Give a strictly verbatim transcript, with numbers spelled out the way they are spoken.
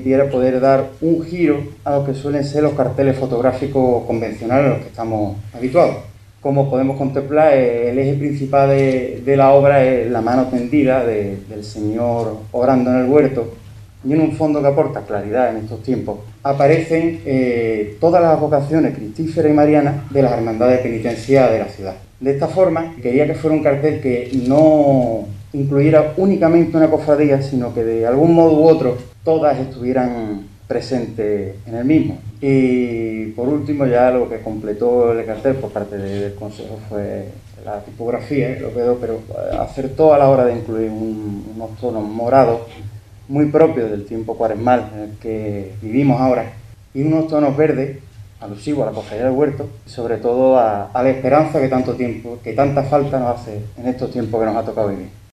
permitiera poder dar un giro a lo que suelen ser los carteles fotográficos convencionales a los que estamos habituados. Como podemos contemplar, el eje principal de, de la obra es la mano tendida de, del Señor orando en el huerto, y en un fondo que aporta claridad en estos tiempos aparecen eh, todas las vocaciones cristíferas y marianas de las hermandades penitenciadas de la ciudad. De esta forma, quería que fuera un cartel que no incluyera únicamente una cofradía, sino que de algún modo u otro todas estuvieran presentes en el mismo. Y por último, ya lo que completó el cartel por parte del Consejo fue la tipografía, lo quedó, pero acertó a la hora de incluir un, unos tonos morados muy propios del tiempo cuaresmal en el que vivimos ahora, y unos tonos verdes alusivos a la cofradía del huerto, y sobre todo a, a la esperanza que tanto tiempo, que tanta falta nos hace en estos tiempos que nos ha tocado vivir.